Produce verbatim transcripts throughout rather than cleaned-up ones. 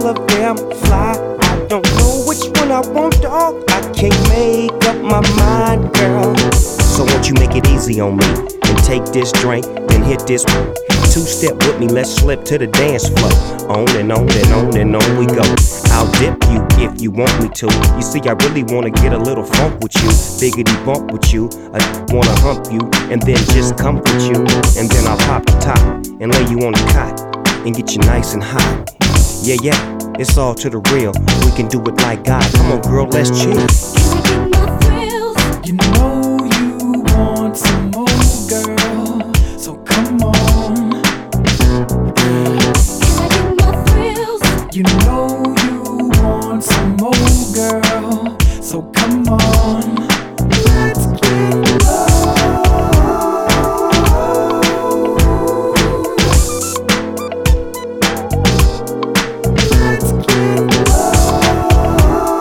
all of them fly. I don't know which one I want, dog. I can't make up my mind, girl. So won't you make it easy on me and take this drink, then hit this two-step with me, let's slip to the dance floor. On and on and on and on we go. I'll dip you if you want me to. You see, I really wanna get a little funk with you, biggity bump with you. I wanna hump you and then just comfort you. And then I'll pop the top and lay you on the cot and get you nice and hot. Yeah, yeah, it's all to the real. We can do it like God. Come on, girl, let's chill. Can I get my thrills? You know you want some more, girl, so come on. You know you want some more, girl, so come on. Let's get low. Let's get low.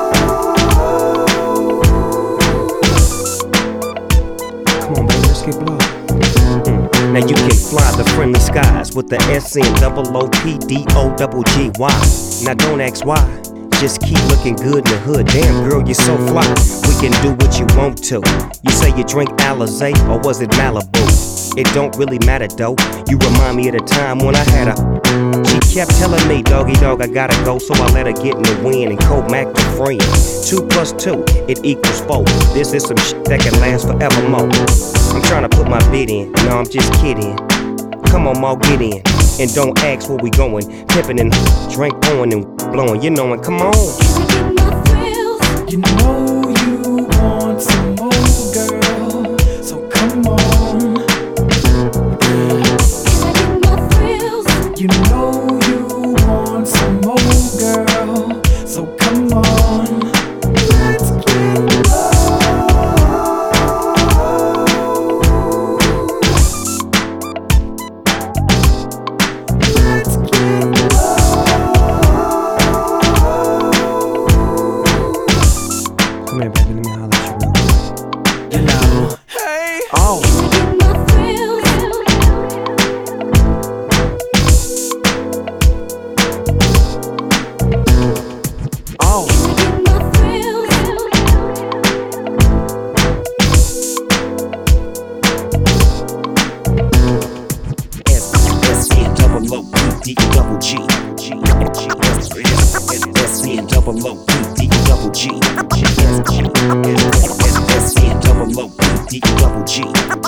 Come on, baby, let's get low. Mm. Now you can fly the friendly skies with the S N double O P D O double G Y. Now don't ask why, just keep looking good in the hood. Damn girl, you're so fly, we can do what you want to. You say you drink Alizé or was it Malibu? It don't really matter though, you remind me of the time when I had a. She kept telling me, doggy dog, I gotta go, so I let her get in the wind and co-mac the friend. Two plus two, it equals four. This is some shit that can last forevermore. I'm trying to put my bid in, no I'm just kidding. Come on, Ma, get in. And don't ask where we going. Pimpin' and drink on and blowing. You know it, come on. Can I get my thrills? You know you want some more, girl, so come on. Can I get my thrills? You know you want some more, girl, so come on. Let's get low. Let's get low. Come here, baby, let me holler at you real quick. You know, hey, oh. Can I get my thrills? Oh, Can I get my thrills? S S N double O P D double G. S N double O P D double G. S N double O P D double G.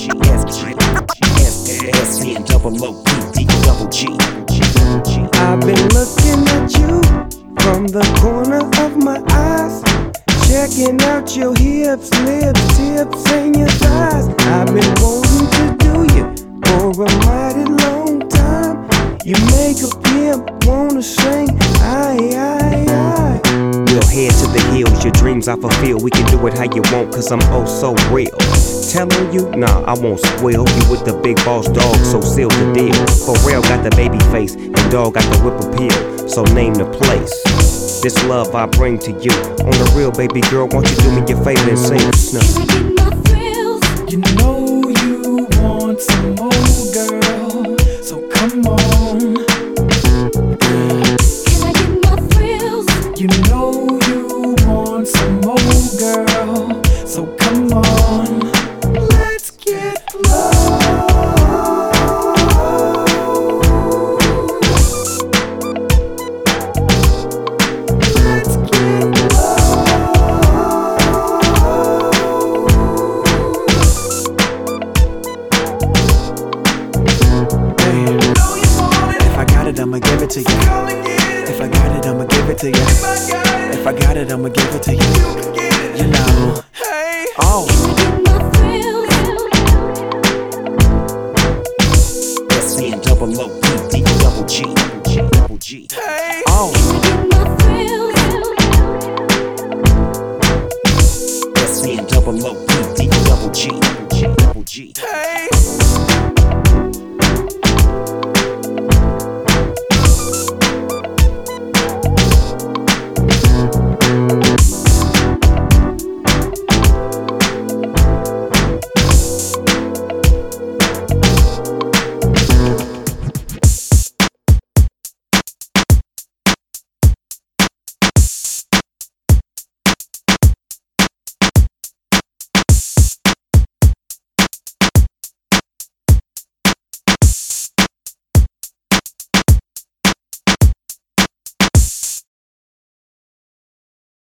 S N double O P D double G. I've been looking at you from the corner of my eyes, checking out your hips, lips, tips, and your thighs. I've been wanting to do you for a mighty long time. You make a pimp wanna sing, aye, aye, aye. We'll head to the hills, your dreams I fulfill. We can do it how you want, cause I'm oh so real. Telling you, nah, I won't squeal. You with the big boss dog, so seal the deal. Pharrell got the baby face, and dog got the whip appeal, so name the place. This love I bring to you. On the real, baby girl, won't you do me your favor and sing the snow? Can I get my thrills? you know you want some more, girl, so come on. Can I get my thrills? You know you want some more, girl, so come on. Let's get low. Let's get low. Hey, if I got it, I'ma give it to you. If I got it, I'ma give it to you. If I got it, I'ma give it to you. You know, hey, oh.